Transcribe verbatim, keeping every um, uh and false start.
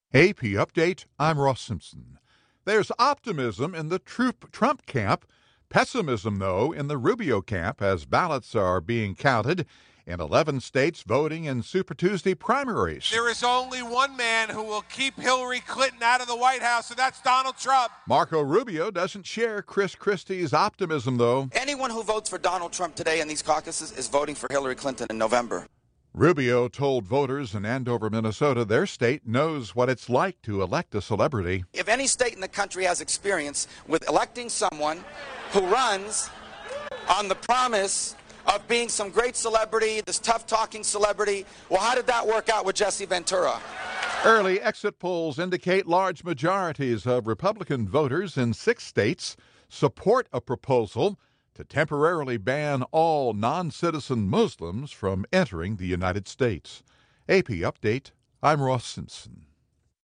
A P Update, I'm Ross Simpson. There's optimism in the Trump camp, pessimism, though, in the Rubio camp as ballots are being counted in eleven states voting in Super Tuesday primaries. There is only one man who will keep Hillary Clinton out of the White House, and that's Donald Trump. Marco Rubio doesn't share Chris Christie's optimism, though. Anyone who votes for Donald Trump today in these caucuses is voting for Hillary Clinton in November. Rubio told voters in Andover, Minnesota, their state knows what it's like to elect a celebrity. If any state in the country has experience with electing someone who runs on the promise of being some great celebrity, this tough-talking celebrity, well, how did that work out with Jesse Ventura? Early exit polls indicate large majorities of Republican voters in six states support a proposal to temporarily ban all non-citizen Muslims from entering the United States. A P Update, I'm Ross Simpson.